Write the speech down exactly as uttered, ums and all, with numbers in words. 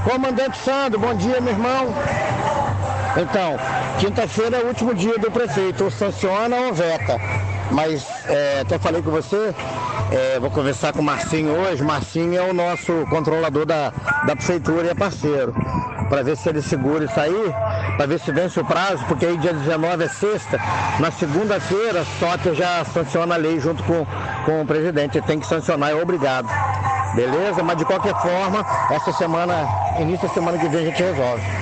Comandante Sandro, bom dia, meu irmão. Então, quinta-feira é o último dia do prefeito, ou sanciona ou veta. Mas, é, até falei com você, é, vou conversar com o Marcinho hoje. Marcinho é o nosso controlador da, da prefeitura e é parceiro. Para ver se ele segura isso aí, para ver se vence o prazo, porque aí dia dezenove é sexta, na segunda-feira só que já sanciona a lei junto com, com o presidente, ele tem que sancionar, é obrigado. Beleza? Mas de qualquer forma, essa semana, início da semana que vem a gente resolve.